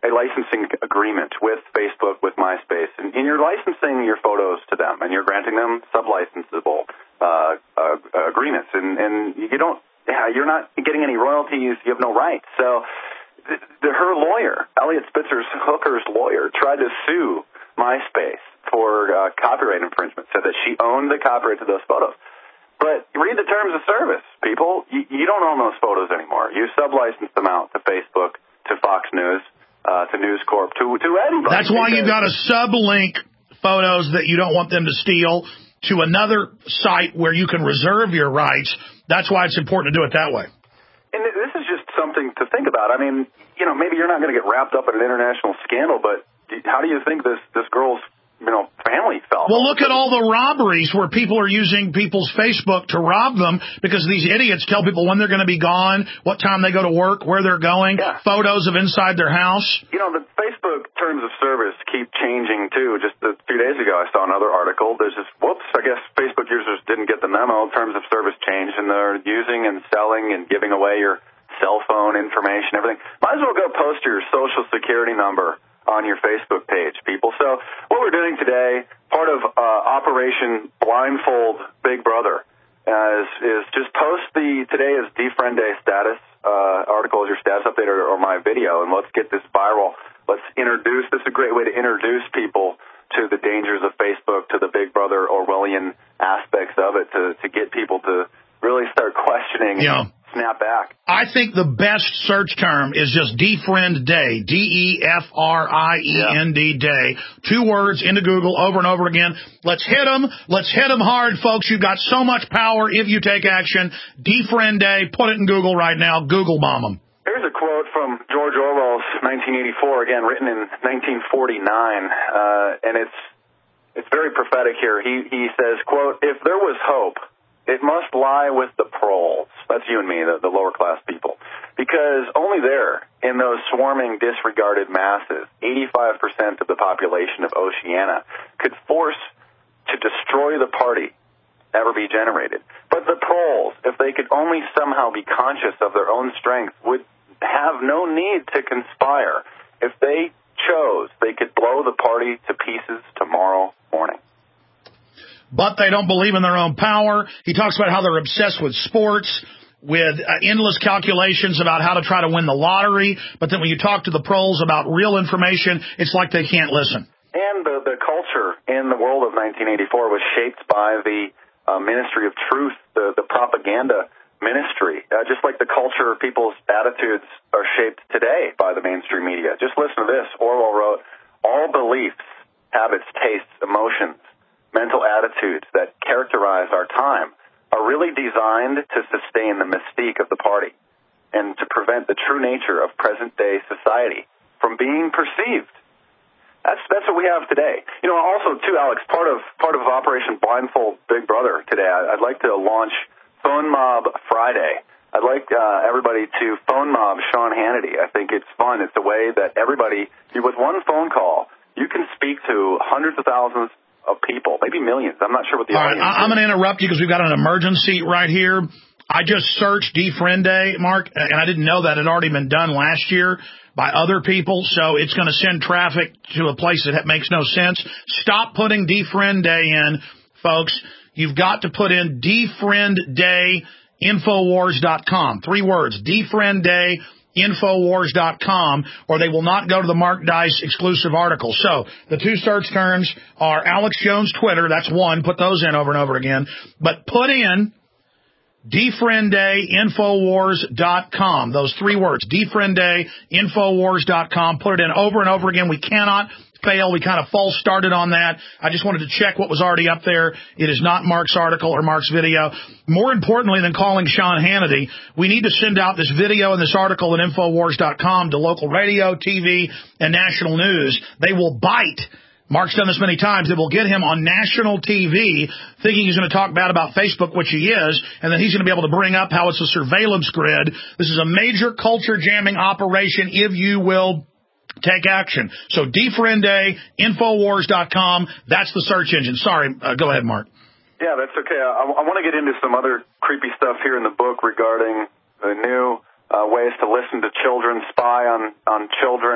a licensing agreement with Facebook, with MySpace, and you're licensing your photos to them, and you're granting them sub-licensable agreements, and you're not getting any royalties. You have no rights. So her lawyer, Eliot Spitzer's Hooker's lawyer, tried to sue MySpace for copyright infringement, said that she owned the copyright to those photos. But read the terms of service, people. You don't own those photos anymore. You sub-license them out to Facebook, to Fox News, to News Corp, to anybody. That's why you've got to sub-link photos that you don't want them to steal to another site where you can reserve your rights. That's why it's important to do it that way. And this is just something to think about. I mean, maybe you're not going to get wrapped up in an international scandal, but how do you think this girl's family felt? Well, look at all the robberies where people are using people's Facebook to rob them because these idiots tell people when they're going to be gone, what time they go to work, where they're going, photos of inside their house. The Facebook terms of service keep changing, too. Just a few days ago, I saw another article. There's this, I guess Facebook users didn't get the memo. Terms of service changed, and they're using and selling and giving away your cell phone information, everything. Might as well go post your Social Security number on your Facebook page, people. So what we're doing today, part of Operation Blindfold Big Brother, is just post today is Defriend Day status article as your status update or my video, and let's get this viral. Let's introduce. This is a great way to introduce people to the dangers of Facebook, to the Big Brother Orwellian aspects of it, to get people to really start questioning. Snap back. I think the best search term is just Defriend Day, DEFRIEND Day. 2 words into Google over and over again. Let's hit them. Let's hit them hard, folks. You've got so much power if you take action. Defriend Day. Put it in Google right now. Google bomb them. Here's a quote from George Orwell's 1984, again written in 1949, and it's very prophetic here. He says, quote, "If there was hope, it must lie with the proles." That's you and me, the lower class people. Because only there, in those swarming, disregarded masses, 85% of the population of Oceania could force to destroy the party ever be generated. But the proles, if they could only somehow be conscious of their own strength, would have no need to conspire. If they chose, they could blow the party to pieces tomorrow morning. But they don't believe in their own power. He talks about how they're obsessed with sports, with endless calculations about how to try to win the lottery. But then when you talk to the proles about real information, it's like they can't listen. And the culture in the world of 1984 was shaped by the Ministry of Truth, the propaganda ministry. Just like the culture, people's attitudes are shaped today by the mainstream media. Just listen to this. Orwell wrote, "All beliefs, habits, tastes, emotions, mental attitudes that characterize our time are really designed to sustain the mystique of the party and to prevent the true nature of present-day society from being perceived." That's what we have today. Also, too, Alex, part of Operation Blindfold Big Brother today, I'd like to launch Phone Mob Friday. I'd like everybody to phone mob Sean Hannity. I think it's fun. It's a way that everybody, with one phone call, you can speak to hundreds of thousands of people, maybe millions. I'm not sure what the audience is. I'm going to interrupt you because we've got an emergency right here. I just searched Defriend Day, Mark, and I didn't know that had already been done last year by other people, so it's going to send traffic to a place that makes no sense. Stop putting Defriend Day in, folks. You've got to put in DefriendDayInfowars.com. 3 words, DefriendDayInfowars.com, or they will not go to the Mark Dice exclusive article. So the 2 search terms are Alex Jones Twitter. That's 1. Put those in over and over again. But put in DefriendDayInfowars.com. Those 3 words, DefriendDayInfowars.com. Put it in over and over again. We cannot fail. We kind of false started on that. I just wanted to check what was already up there. It is not Mark's article or Mark's video. More importantly than calling Sean Hannity, we need to send out this video and this article at Infowars.com to local radio, TV, and national news. They will bite. Mark's done this many times. It will get him on national TV thinking he's going to talk bad about Facebook, which he is, and then he's going to be able to bring up how it's a surveillance grid. This is a major culture jamming operation, if you will take action. So DefriendDayInfowars.com, that's the search engine. Sorry, go ahead, Mark. Yeah, that's okay. I want to get into some other creepy stuff here in the book regarding the new ways to listen to children, spy on children, and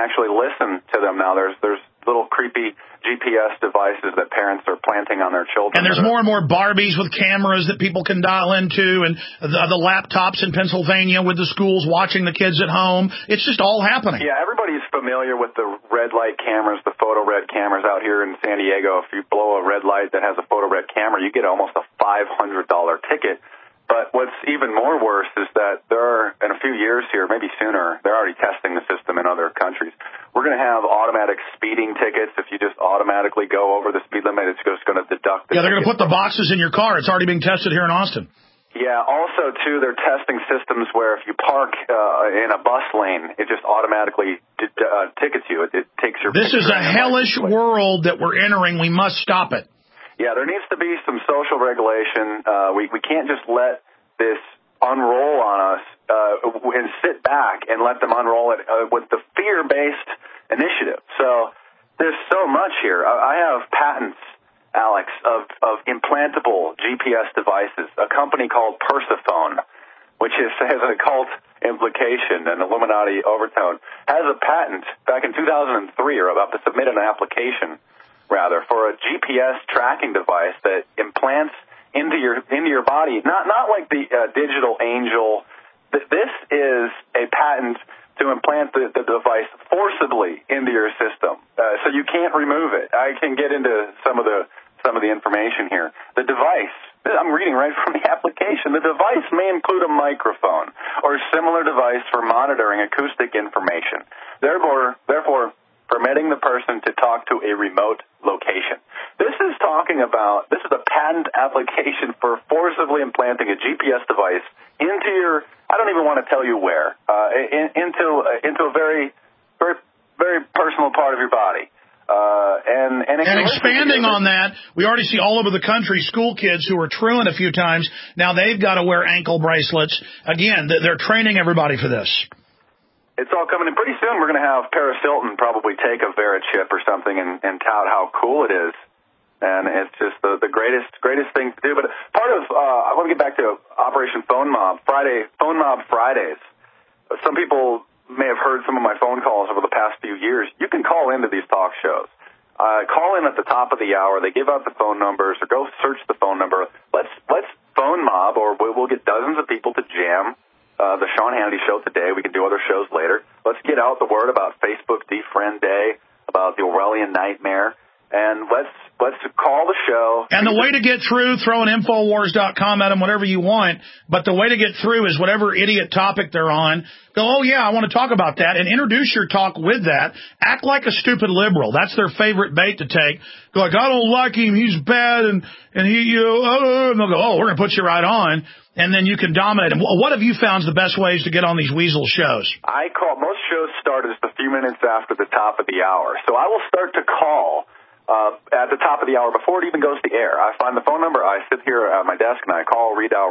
actually listen to them now. There's little creepy GPS devices that parents are planting on their children. And there's more and more Barbies with cameras that people can dial into, and the laptops in Pennsylvania with the schools watching the kids at home. It's just all happening. Yeah, everybody's familiar with the red light cameras, the photo red cameras out here in San Diego. If you blow a red light that has a photo red camera, you get almost a $500 ticket. But what's even more worse is that there are, in a few years here, maybe sooner, they're already testing the system in other countries. We're going to have automatic speeding tickets. If you just automatically go over the speed limit, it's just going to deduct the they're going to put the boxes in your car. It's already being tested here in Austin. Yeah, also, too, they're testing systems where if you park in a bus lane, it just automatically tickets you. It takes your This is a hellish world that we're entering. We must stop it. Yeah, there needs to be some social regulation. We can't just let this unroll on us and sit back and let them unroll it with the fear-based initiative. So there's so much here. I have patents, Alex, of implantable GPS devices. A company called Persephone, which has an occult implication, an Illuminati overtone, has a patent back in 2003, or about to submit an application, rather, for a GPS tracking device that implants into your body. Not like the digital angel. This is a patent to implant the device forcibly into your system, so you can't remove it. I can get into some of the information here. The device, I'm reading right from the application, the device may include a microphone or similar device for monitoring acoustic information, therefore permitting the person to talk to a remote location. This is a patent application for forcibly implanting a GPS device into your, I don't even want to tell you where, into a very, very, very personal part of your body. And expanding on that, we already see all over the country school kids who are truant a few times. Now they've got to wear ankle bracelets. Again, they're training everybody for this. It's all coming in. Pretty soon we're going to have Paris Hilton probably take a Verichip or something and tout how cool it is. And it's just the greatest thing to do. But part of, I want to get back to Operation Phone Mob Fridays. Some people may have heard some of my phone calls over the past few years. You can call into these talk shows. Call in at the top of the hour. They give out the phone numbers, or go search the phone number. Let's phone mob, or we'll get dozens of people to jam the Sean Hannity show today. We can do other shows later. Let's get out the word about Facebook Defriend Day, about the Orwellian nightmare, and let's call the show. And the way to get through, throw an Infowars.com at them, whatever you want, but the way to get through is whatever idiot topic they're on. Go, oh, yeah, I want to talk about that, and introduce your talk with that. Act like a stupid liberal. That's their favorite bait to take. Go like, I don't like him, he's bad, and he, and they'll go, oh, we're going to put you right on, and then you can dominate them. What have you found is the best ways to get on these weasel shows? Most shows start just a few minutes after the top of the hour, so I will start to call at the top of the hour before it even goes to air. I find the phone number, I sit here at my desk, and I call, redial.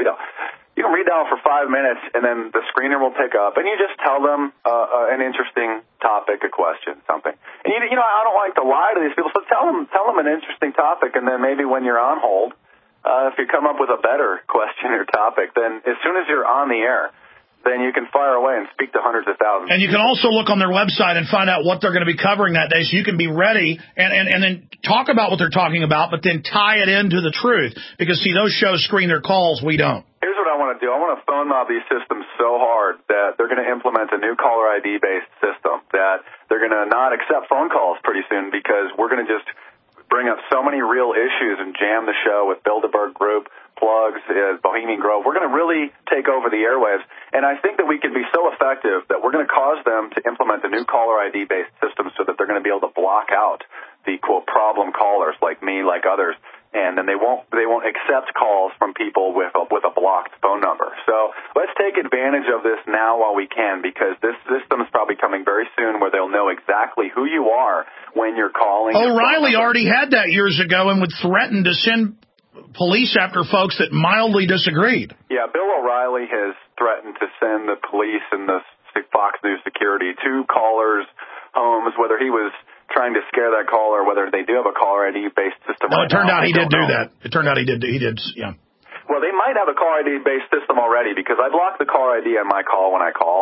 You can redial for 5 minutes, and then the screener will pick up, and you just tell them an interesting topic, a question, something. And you know, I don't like to lie to these people, so tell them an interesting topic, and then maybe when you're on hold, if you come up with a better question or topic, then as soon as you're on the air, then you can fire away and speak to hundreds of thousands. And you can also look on their website and find out what they're going to be covering that day, so you can be ready and then talk about what they're talking about, but then tie it into the truth. Because, see, those shows screen their calls. We don't. Here's what I want to do. I want to phone mob these systems so hard that they're going to implement a new caller ID-based system, that they're going to not accept phone calls pretty soon, because we're going to just bring up so many real issues and jam the show with Bilderberg Group, plugs, Bohemian Grove. We're going to really take over the airwaves. And I think that we can be so effective that we're going to cause them to implement a new caller ID-based system so that they're going to be able to block out the, quote, problem callers like me, like others. And then they won't accept calls from people with a blocked phone number. So let's take advantage of this now while we can, because this system is probably coming very soon where they'll know exactly who you are when you're calling. O'Reilly already had that years ago and would threaten to send police after folks that mildly disagreed. Yeah, Bill O'Reilly has threatened to send the police and the Fox News security to callers' homes, whether he was trying to scare that caller, whether they do have a caller ID-based system. No, it turned out he did do that. It turned out he did, yeah. Well, they might have a caller ID-based system already, because I block the caller ID on my call when I call.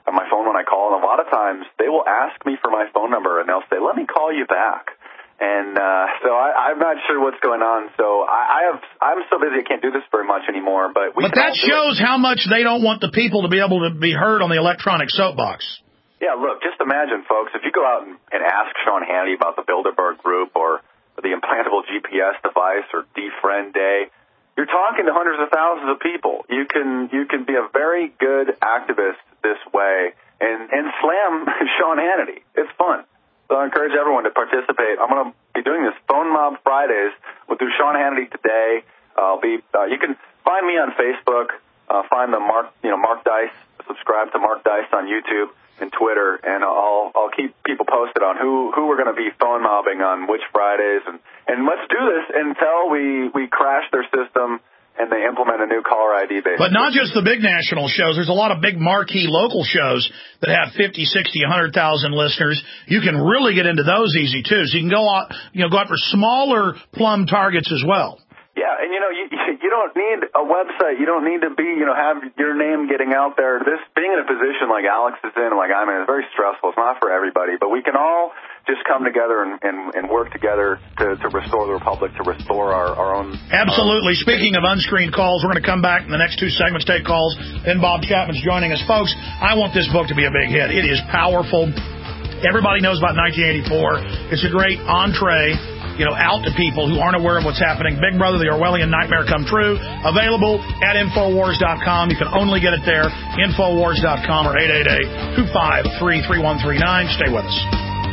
my phone when I call, and a lot of times they will ask me for my phone number, and they'll say, let me call you back. And so I'm not sure what's going on. So I'm so busy I can't do this very much anymore. But that shows how much they don't want the people to be able to be heard on the electronic soapbox. Yeah, look, just imagine, folks, if you go out and ask Sean Hannity about the Bilderberg Group or the implantable GPS device or Defriend Day, you're talking to hundreds of thousands of people. You can be a very good activist this way and slam Sean Hannity. It's fun. So I encourage everyone to participate. I'm going to be doing this Phone Mob Fridays. We'll do Sean Hannity today. You can find me on Facebook. Find the Mark Dice. Subscribe to Mark Dice on YouTube and Twitter, and I'll keep people posted on who we're going to be phone mobbing on which Fridays, and let's do this until we crash their system and they implement a new caller ID base. But not just the big national shows. There's a lot of big marquee local shows that have 50, 60, 100,000 listeners. You can really get into those easy too. So you can go after smaller plum targets as well. Yeah, and you don't need a website. You don't need to be, have your name getting out there. This being in a position like Alex is in, like I'm in, is very stressful. It's not for everybody, but we can all just come together and work together to restore the republic, to restore our own. Absolutely. Speaking of unscreened calls, we're going to come back in the next two segments, take calls. Then Bob Chapman's joining us, folks. I want this book to be a big hit. It is powerful. Everybody knows about 1984. It's a great entree, out to people who aren't aware of what's happening. Big Brother, The Orwellian Nightmare Come True, available at Infowars.com. You can only get it there, Infowars.com or 888-253-3139. Stay with us.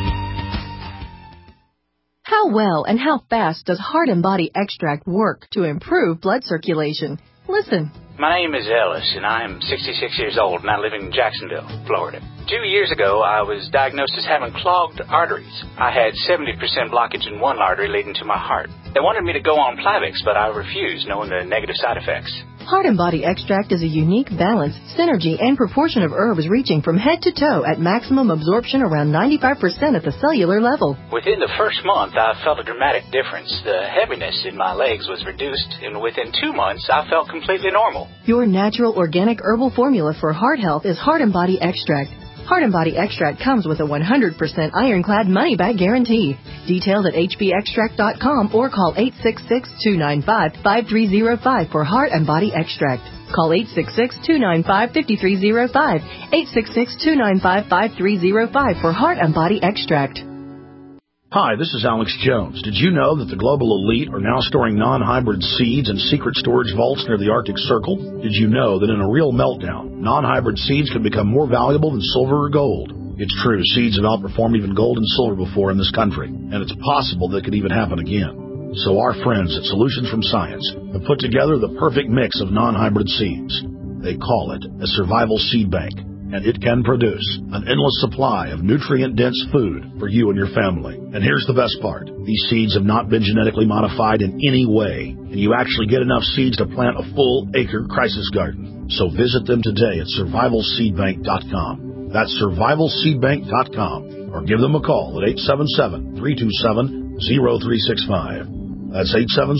How well and how fast does Heart and Body Extract work to improve blood circulation? Listen. My name is Ellis, and I am 66 years old, and I live in Jacksonville, Florida. 2 years ago, I was diagnosed as having clogged arteries. I had 70% blockage in one artery leading to my heart. They wanted me to go on Plavix, but I refused, knowing the negative side effects. Heart and Body Extract is a unique balance, synergy, and proportion of herbs reaching from head to toe at maximum absorption around 95% at the cellular level. Within the first month, I felt a dramatic difference. The heaviness in my legs was reduced, and within 2 months, I felt completely normal. Your natural organic herbal formula for heart health is Heart and Body Extract. Heart and Body Extract comes with a 100% ironclad money-back guarantee. Details at hbextract.com or call 866-295-5305 for Heart and Body Extract. Call 866-295-5305, 866-295-5305 for Heart and Body Extract. Hi, this is Alex Jones. Did you know that the global elite are now storing non-hybrid seeds in secret storage vaults near the Arctic Circle? Did you know that in a real meltdown, non-hybrid seeds can become more valuable than silver or gold? It's true, seeds have outperformed even gold and silver before in this country, and it's possible that could even happen again. So our friends at Solutions from Science have put together the perfect mix of non-hybrid seeds. They call it a survival seed bank, and it can produce an endless supply of nutrient-dense food for you and your family. And here's the best part. These seeds have not been genetically modified in any way, and you actually get enough seeds to plant a full-acre crisis garden. So visit them today at survivalseedbank.com. That's survivalseedbank.com, or give them a call at 877-327-0365. That's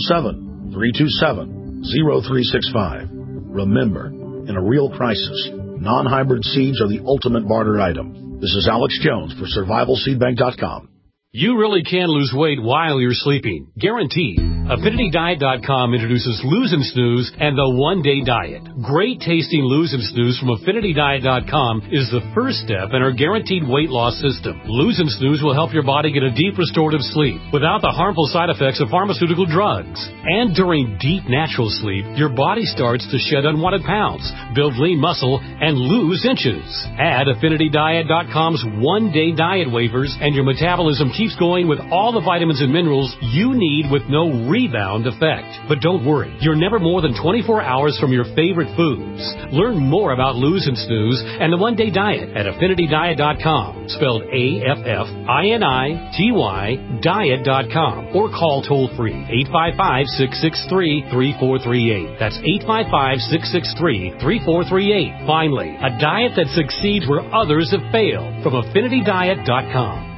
877-327-0365. Remember, in a real crisis, non-hybrid seeds are the ultimate barter item. This is Alex Jones for survivalseedbank.com. You really can lose weight while you're sleeping. Guaranteed. AffinityDiet.com introduces Lose and Snooze and the One-Day Diet. Great tasting Lose and Snooze from AffinityDiet.com is the first step in our guaranteed weight loss system. Lose and Snooze will help your body get a deep restorative sleep without the harmful side effects of pharmaceutical drugs. And during deep natural sleep, your body starts to shed unwanted pounds, build lean muscle, and lose inches. Add AffinityDiet.com's One-Day Diet waivers and your metabolism keeps going with all the vitamins and minerals you need with no rebound effect. But don't worry, you're never more than 24 hours from your favorite foods. Learn more about Lose and Snooze and the One-Day Diet at AffinityDiet.com, spelled AFFINITY diet.com, or call toll-free 855-663-3438. That's 855-663-3438. Finally, a diet that succeeds where others have failed from AffinityDiet.com.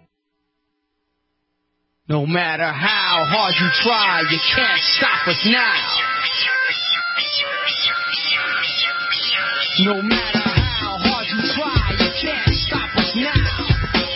No matter how hard you try, you can't stop us now. No matter how hard you try. can't stop us now.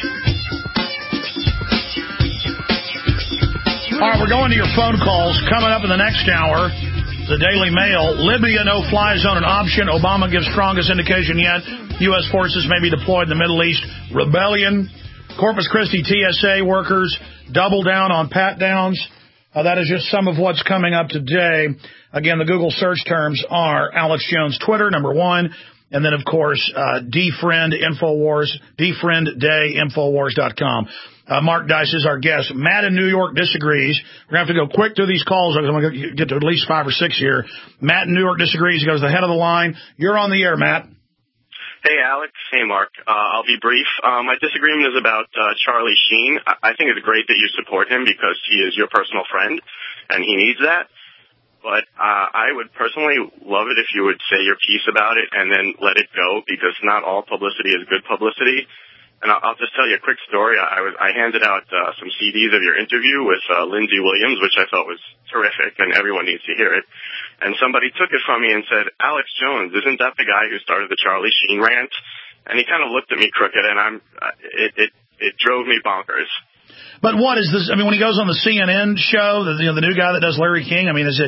All right, we're going to your phone calls. Coming up in the next hour, the Daily Mail. Libya no-fly zone an option. Obama gives strongest indication yet. U.S. forces may be deployed in the Middle East. Rebellion. Corpus Christi TSA workers double down on pat-downs. That is just some of what's coming up today. Again, the Google search terms are Alex Jones Twitter, #1. And then, of course, defriend Infowars, defriendday, Infowars.com. Mark Dice is our guest. Matt in New York disagrees. We're going to have to go quick through these calls. I'm going to get to at least 5 or 6 here. Matt in New York disagrees. He goes to the head of the line. You're on the air, Matt. Hey, Alex. Hey, Mark. I'll be brief. My disagreement is about Charlie Sheen. I think it's great that you support him because he is your personal friend, and he needs that. But I would personally love it if you would say your piece about it and then let it go, because not all publicity is good publicity. And I'll just tell you a quick story. I handed out some CDs of your interview with Lindsey Williams, which I thought was terrific, and everyone needs to hear it. And somebody took it from me and said, Alex Jones, isn't that the guy who started the Charlie Sheen rant? And he kind of looked at me crooked, and it drove me bonkers. But what is this? I mean, when he goes on the CNN show, the new guy that does Larry King, is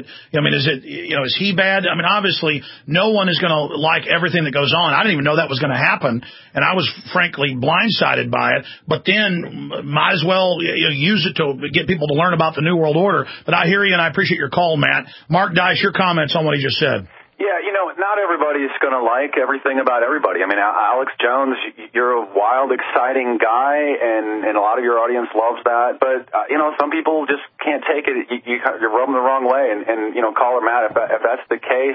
he bad? I mean, obviously, no one is going to like everything that goes on. I didn't even know that was going to happen, and I was frankly blindsided by it. But then, might as well use it to get people to learn about the New World Order. But I hear you, and I appreciate your call, Matt. Mark Dice, your comments on what he just said. Yeah, not everybody's going to like everything about everybody. I mean, Alex Jones, you're a wild, exciting guy, and a lot of your audience loves that. But, some people just can't take it. You're rubbing the wrong way. And caller Matt, if that's the case,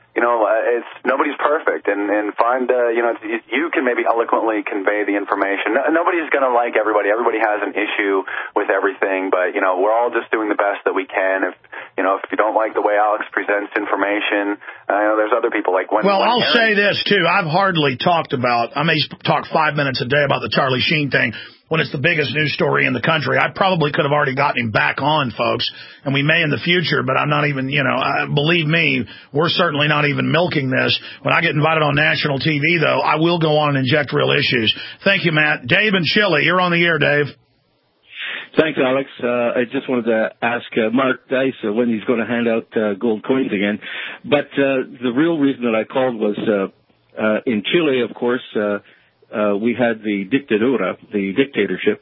it's nobody's perfect. And find, you can maybe eloquently convey the information. Nobody's going to like everybody. Everybody has an issue with everything. But, we're all just doing the best that we can. If you don't like the way Alex presents information, there's other people like Wendy. Well, I'll say this, too. I've hardly talked about, I may talk 5 minutes a day about the Charlie Sheen thing when it's the biggest news story in the country. I probably could have already gotten him back on, folks, and we may in the future, but I'm not even, believe me, we're certainly not even milking this. When I get invited on national TV, though, I will go on and inject real issues. Thank you, Matt. Dave and Chile, you're on the air, Dave. Thanks, Alex. I just wanted to ask Mark Dice when he's going to hand out gold coins again. But the real reason that I called was in Chile, of course, we had the dictadura, the dictatorship.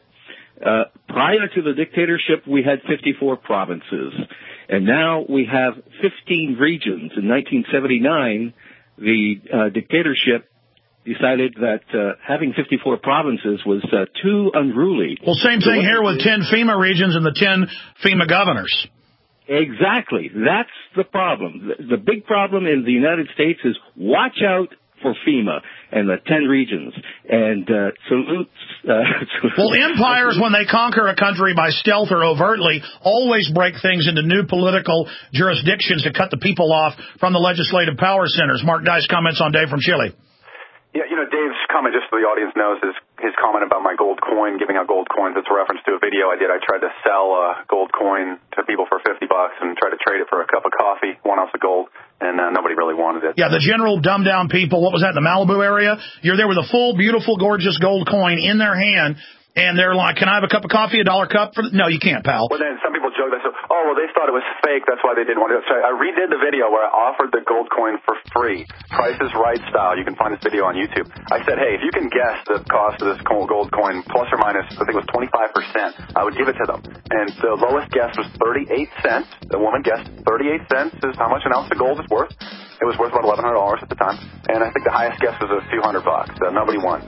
Prior to the dictatorship, we had 54 provinces. And now we have 15 regions. In 1979, the dictatorship decided that having 54 provinces was too unruly. Well, same thing here with 10 FEMA regions and the 10 FEMA governors. Exactly. That's the problem. The big problem in the United States is watch out for FEMA and the 10 regions. And salutes. Well, empires, when they conquer a country by stealth or overtly, always break things into new political jurisdictions to cut the people off from the legislative power centers. Mark Dice comments on Dave from Chile. Yeah, Dave's comment, just so the audience knows, is his comment about my gold coin, giving out gold coins. It's a reference to a video I did. I tried to sell a gold coin to people for $50 and tried to trade it for a cup of coffee, 1 ounce of gold, and nobody really wanted it. Yeah, the general dumbed-down people, what was that, in the Malibu area? You're there with a full, beautiful, gorgeous gold coin in their hand, and they're like, can I have a cup of coffee, $1 cup? No, you can't, pal. Well, then some people joke, they said, they thought it was fake, that's why they didn't want to do it. So I redid the video where I offered the gold coin for free, Price is Right style. You can find this video on YouTube. I said, hey, if you can guess the cost of this gold coin, plus or minus, I think it was 25%, I would give it to them. And the lowest guess was 38 cents. The woman guessed 38 cents is how much an ounce of gold is worth. It was worth about $1,100 at the time. And I think the highest guess was a few $100. So nobody won.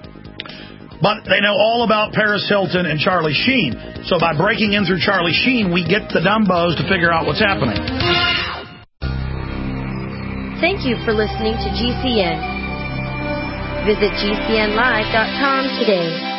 But they know all about Paris Hilton and Charlie Sheen. So by breaking in through Charlie Sheen, we get the dumbos to figure out what's happening. Thank you for listening to GCN. Visit GCNlive.com today.